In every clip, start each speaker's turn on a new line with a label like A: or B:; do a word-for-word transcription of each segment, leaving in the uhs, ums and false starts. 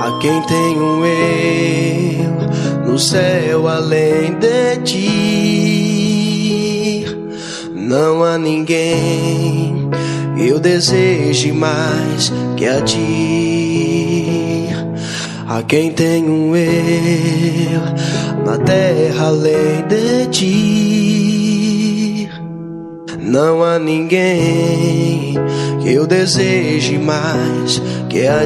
A: a quem tenho eu no céu além de ti. Não há ninguém que eu deseje mais que a ti. A quem tenho eu na terra além de ti. Não há ninguém que eu deseje mais que a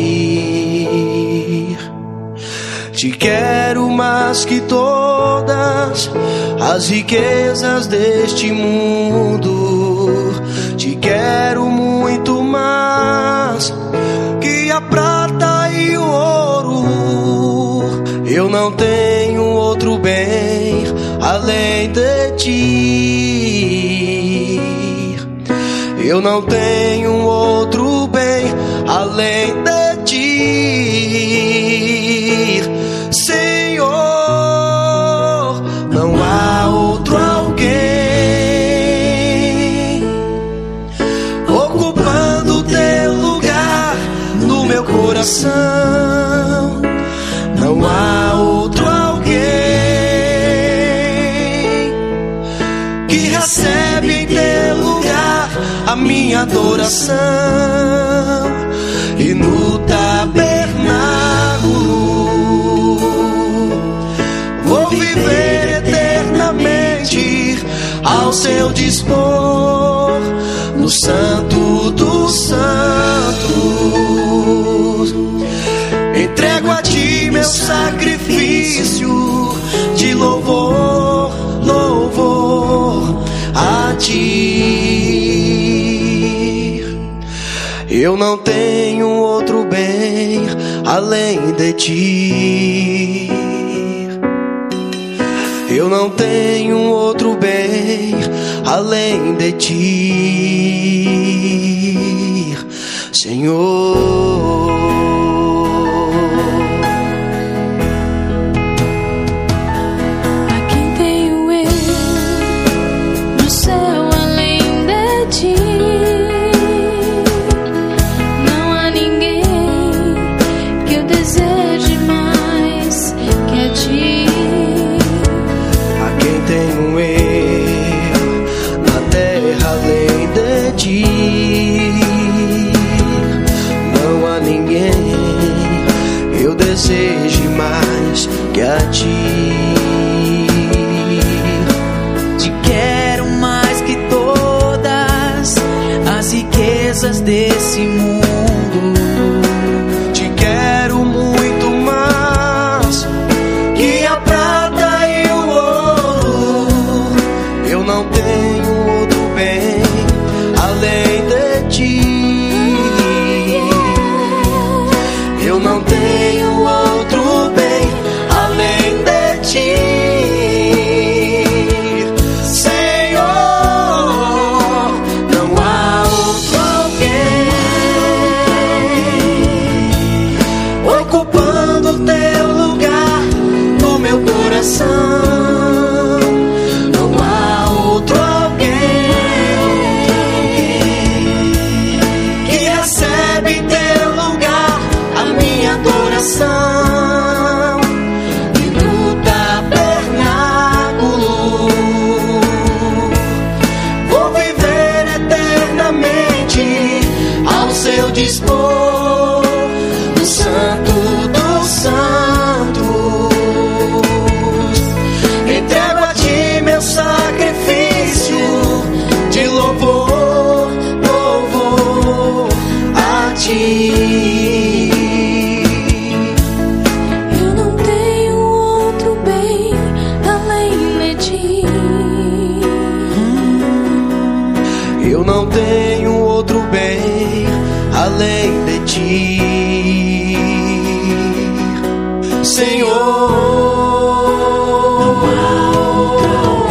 A: ti. Te quero mais que todas as riquezas deste mundo. Te quero muito mais que a prata e o ouro. Eu não tenho outro bem além de ti. Eu não tenho outro bem além de ti, Senhor. Não há outro alguém ocupando teu lugar no meu coração. Não há outro alguém que recebe em teu lugar a minha adoração. E no tabernáculo vou viver eternamente ao seu dispor, no santo dos santos. Entrego a ti meu sacrifício de louvor, louvor a ti. Eu não tenho outro bem além de ti. Eu não tenho outro bem além de ti, Senhor. Não há ninguém eu deseje mais que a ti.
B: Te quero mais que todas as riquezas desse mundo.
A: Te quero muito mais que a prata e o ouro. Eu não tenho outro bem além de ti. Eu não tenho outro bem além de ti, Senhor. Não há outro alguém ocupando teu lugar no meu coração. E no tabernáculo vou viver eternamente ao seu dispor, no santo dos santos. Entrego a ti meu sacrifício de louvor, louvor a ti. Eu não tenho outro bem além de ti, Senhor. Não há outro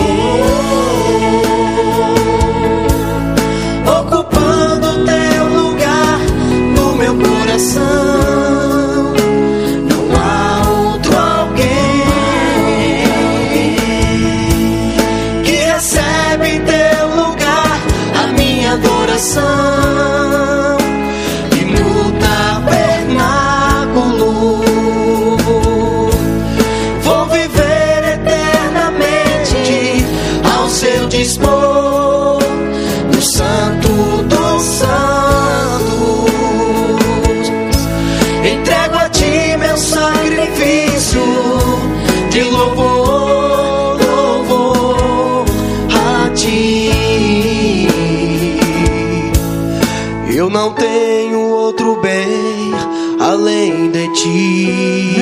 A: alguém ocupando teu lugar no meu coração. Não há outro alguém que recebe em teu lugar a minha adoração. E no tabernáculo louvor, louvor a ti. Eu não tenho outro bem além de ti.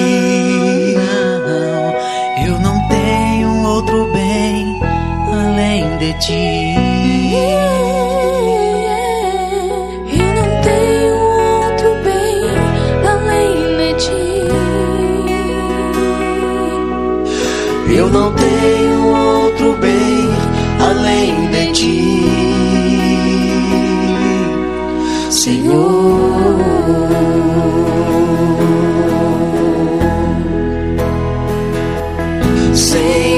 B: Não, eu não tenho outro bem além de ti.
C: Eu não tenho outro bem além de ti.
A: Eu não tenho outro bem além de ti, Senhor. Senhor.